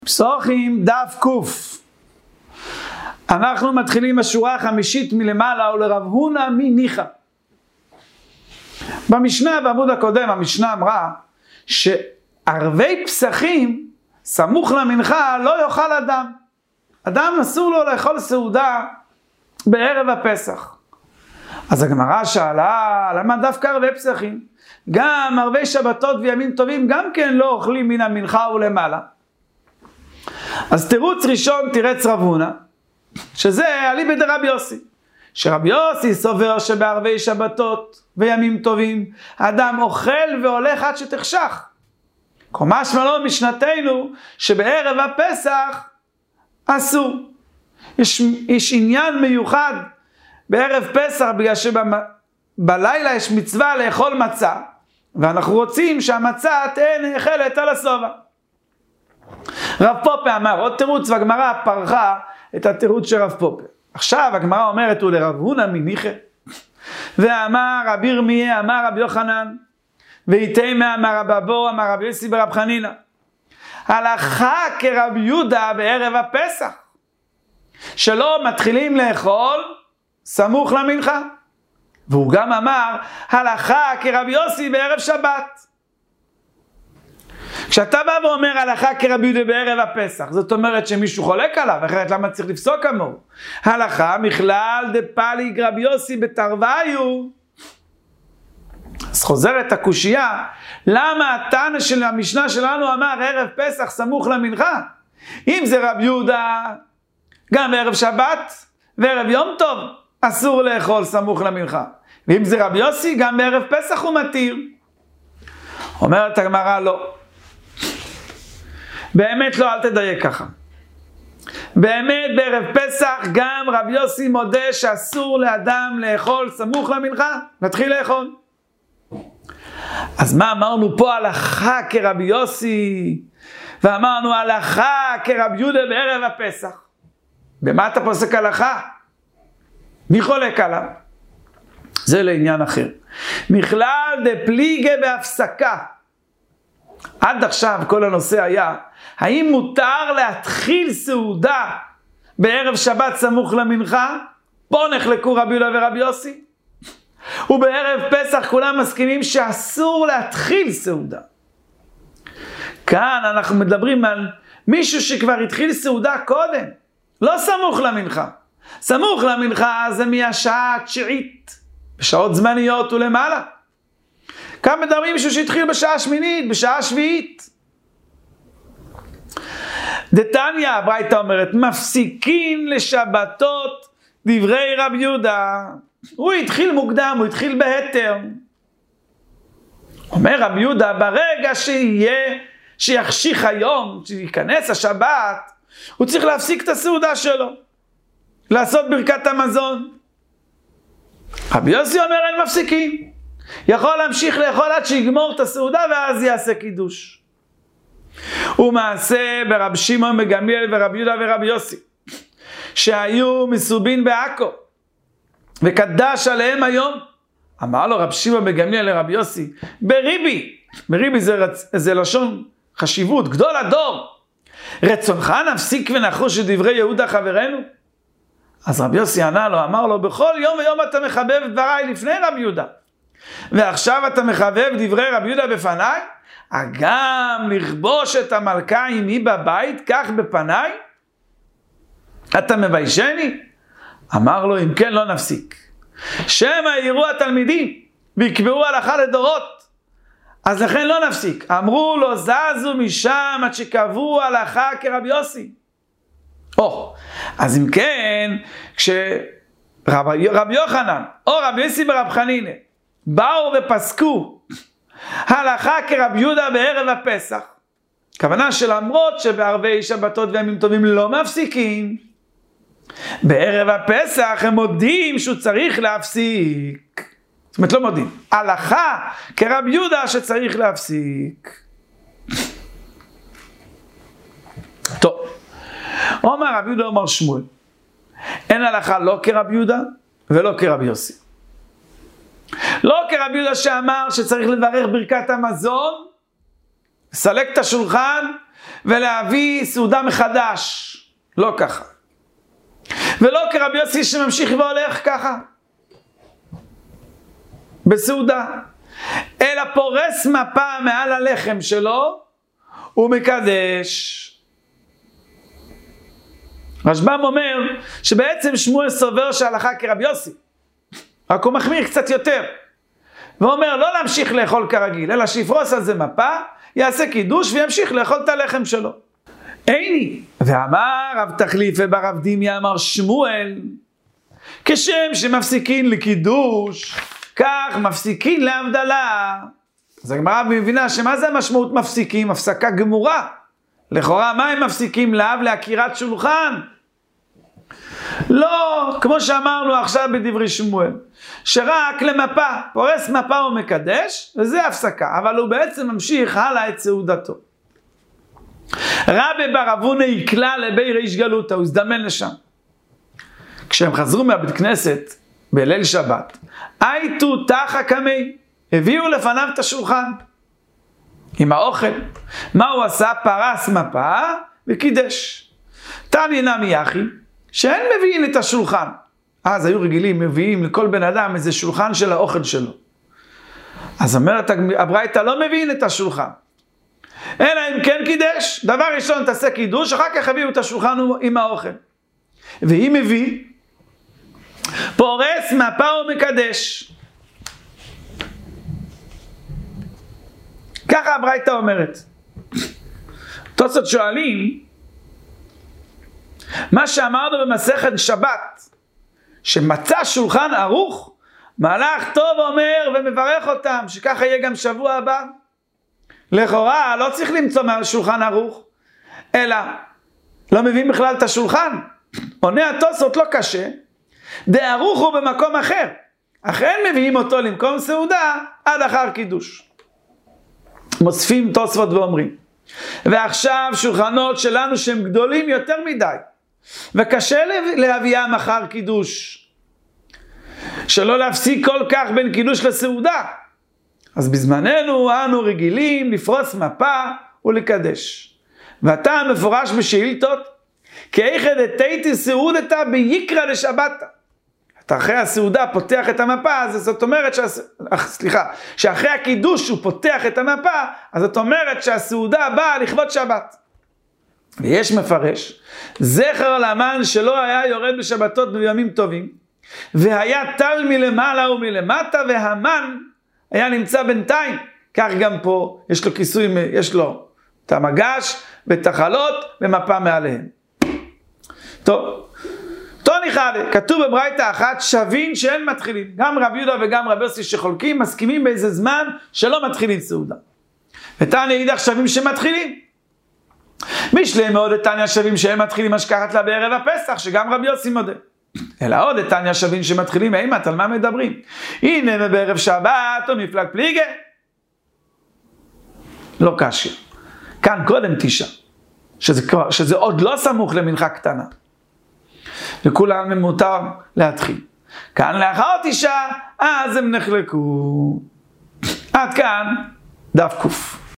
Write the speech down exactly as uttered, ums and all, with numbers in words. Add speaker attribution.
Speaker 1: פסוחים דף קוף. אנחנו מתחילים בשורה החמישית מלמעלה, ולרב הונא מניחא. במשנה, בעמוד הקודם, המשנה אמרה שערבי פסחים סמוך למנחה לא יאכל אדם. אדם אסור לו לאכול סעודה בערב הפסח. אז הגמרא שאלה, למה דווקא ערבי פסחים? גם ערבי שבתות וימים טובים גם כן לא אוכלים מן המנחה ולמעלה. אז תירוץ ראשון תירץ רב הונא, שזה אליבא דרבי יוסי, שרבי יוסי סובר שבערבי שבתות וימים טובים אדם אוכל והולך עד שתחשך. משמע לו משנתנו שבערב הפסח אסור. יש, יש עניין מיוחד בערב פסח, בגלל שבלילה יש מצווה לאכול מצה, ואנחנו רוצים שהמצה תהיה נאכלת על השובע. רב פופה אמר עוד תירוץ, והגמרא פרחה את התירוץ של רב פופה. עכשיו הגמרא אומרת, הוא לרב הונא מניחא, ואמר רבי ירמיה אמר רבי יוחנן, ואיתמה אמר רב אבו אמר רבי יוסי ברב חנינא, הלכה כרבי יהודה בערב הפסח, שלא מתחילים לאכול סמוך למנחה. והוא גם אמר הלכה כרבי יוסי בערב שבת. כשאתה בא ואומר הלכה כרבי יהודה בערב הפסח, זאת אומרת שמישהו חולק עליו, אחרת למה צריך לפסוק כמוהו? הלכה מכלל דפליג רבי יוסי בתרוויו. אז חוזרת הקושייה, למה התנא של המשנה שלנו אמר ערב פסח סמוך למנחה? אם זה רבי יהודה, גם בערב שבת וערב יום טוב אסור לאכול סמוך למנחה. ואם זה רבי יוסי, גם בערב פסח הוא מתיר. אומרת הגמרא לא. באמת לא, אל תדייק ככה. באמת בערב פסח גם רבי יוסי מודה שאסור לאדם לאכול סמוך למנחה. נתחיל לאכול. אז מה אמרנו פה? הלכה כרבי יוסי, ואמרנו הלכה כרבי יהודה בערב הפסח. במה אתה פוסק הלכה? מי חולק עליו? זה לעניין אחר. מכלל דפליגה בהפסקה. עד עכשיו כל הנושא היה, האם מותר להתחיל סעודה בערב שבת סמוך למנחה? פה נחלקו רבי יהודה ורבי יוסי. ובערב פסח כולם מסכימים שאסור להתחיל סעודה. כאן אנחנו מדברים על מישהו שכבר התחיל סעודה קודם, לא סמוך למנחה. סמוך למנחה זה מהשעה התשיעית, בשעות זמניות ולמעלה. כאן מדברים מישהו שהתחיל בשעה שמינית, בשעה שביעית. דתניא, הברייתא אומרת, מפסיקין לשבתות דברי רבי יהודה. הוא התחיל מוקדם, הוא התחיל בהתר. אומר רבי יהודה, ברגע שיהיה, שיחשיך היום, שיכנס השבת, הוא צריך להפסיק את הסעודה שלו, לעשות ברכת המזון. רבי יוסי אומר, אין מפסיקים. יכול להמשיך לאכול עד שיגמור את הסעודה, ואז יעשה קידוש. ומעשה ברב שמעון בן גמליאל ורבי יהודה ורבי יוסי, שהיו מסובין בעכו, וקדש עליהם היום. אמר לו רב שמעון בן גמליאל לרבי יוסי, בריבי, בריבי זה, רצ... זה לשון חשיבות, גדול הדור, רצונך נפסיק ונחוש את דברי יהודה חברנו? אז רבי יוסי ענה לו, אמר לו, בכל יום ויום אתה מחבב דבריי לפני רבי יהודה, ועכשיו אתה מחבב דברי רבי יהודה בפניי? אגם לכבוש את המלכה עמי בבית, כך בפניי? אתה מביישני? אמר לו, אם כן לא נפסיק. שמא יראו התלמידים ויקבעו הלכה לדורות, אז לכן לא נפסיק. אמרו לו, זזו משם עד שקבעו הלכה כרבי יוסי. או, אז אם כן, כשרבי יוחנן או רבי יוסי ברב חנינא באו ופסקו הלכה כרבי יהודה בערב הפסח, כוונה שלמרות שבערבי שבתות וימים טובים לא מפסיקים, בערב הפסח הם מודים שהוא צריך להפסיק. זאת אומרת לא מודים, הלכה כרבי יהודה שצריך להפסיק. טוב, אומר רבי יהודה אומר שמואל, אין הלכה לא כרבי יהודה ולא כרבי יוסי. לא כרבי יהודה שאמר שצריך לברך ברכת המזון, לסלק את השולחן ולהביא סעודה מחדש. לא ככה. ולא כרבי יוסי שממשיך והולך ככה. בסעודה. אלא פורס מפה מעל הלחם שלו, ומקדש. רשב"ם אומר שבעצם שמואל סובר שההלכה כרבי יוסי, רק הוא מחמיר קצת יותר. ואומר לא להמשיך לאכול כרגיל, אלא שיפרוס על זה מפה, יעשה קידוש וימשיך לאכול את הלחם שלו. איני, ואמר רב תחליף וברב דימיה אמר שמואל, כשם שמפסיקין לקידוש, כך מפסיקין להבדלה. אז הגמרא מבינה שמה זה המשמעות מפסיקים? הפסקה גמורה. לכאורה מה הם מפסיקים לאו? להכירת שולחן. לא, כמו שאמרנו עכשיו בדברי שמואל, שרק למפה, פורס מפה ומקדש, וזה הפסקה, אבל הוא בעצם ממשיך הלאה את סעודתו. רבי בר אבונה יקלה לבי ריש גלותא, הוא הזדמן לשם. כשהם חזרו מהבית כנסת בליל שבת, הייתו תחא קמי, הביאו לפניו את השולחן עם האוכל. מה הוא עשה? פרס מפה וקידש. תני נמי יחי, שאין מביאים את השולחן. אז היו רגילים, מביאים לכל בן אדם איזה שולחן של האוכל שלו. אז אומרת הברייתא, לא מביאים את השולחן. אלא אם כן קידש, דבר ראשון תעשה קידוש, אחר כך הביאו את השולחן עם האוכל. והיא מביא, פורס מפה ומקדש. ככה הברייתא אומרת. תוספות שואלים, מה שאמרנו במסכת שבת, שמצא שולחן ערוך, מלאך טוב אומר ומברך אותם, שככה יהיה גם שבוע הבא. לכאורה לא צריך למצוא שולחן ערוך, אלא לא מביאים בכלל את השולחן. עונה התוספות לא קשה, דערוך הוא במקום אחר, אך אין מביאים אותו למקום סעודה עד אחר קידוש. מוספים תוספות ואומרים, ועכשיו שולחנות שלנו שהם גדולים יותר מדי, וקשה להביאם אחר קידוש, שלא להפסיק כל כך בין קידוש לסעודה. אז בזמננו אנו רגילים לפרוס מפה ולקדש. ואתה מפורש בשאילתות, כי איכא דתיתי סעודתא ביקרא לשבתא. אתה אחרי הסעודה פותח את המפה, אז זאת אומרת, שה... סליחה, שאחרי הקידוש הוא פותח את המפה, אז זאת אומרת שהסעודה באה לכבוד שבת. ויש מפרש, זכר למן שלא היה יורד בשבתות בימים טובים, והיה טל מלמעלה ומלמטה, והמן היה נמצא בינתיים. כך גם פה יש לו כיסוי, יש לו את המגש ואת החלות ומפה מעליהם. טוב, תוני חדה, כתוב בברייתא אחת, שווין שאין מתחילים. גם רב יהודה וגם רב יוסי שחולקים מסכימים באיזה זמן שלא מתחילים סעודה. ותניא אידך שווים שמתחילים. משלי מאוד תניא שווים שאין מתחילים השכחת לה בערב הפסח, שגם רב יוסי מודה. אלא עוד תניא שווים שמתחילים אימת, על מה מדברים? הנה בערב שבת או מפלג פליגה. לא קשיא. כאן קודם תשעה, שזה, שזה עוד לא סמוך למנחה קטנה. וכולם מותר להתחיל. כאן לאחר תשעה, אז הם נחלקו. עד כאן דף קוף.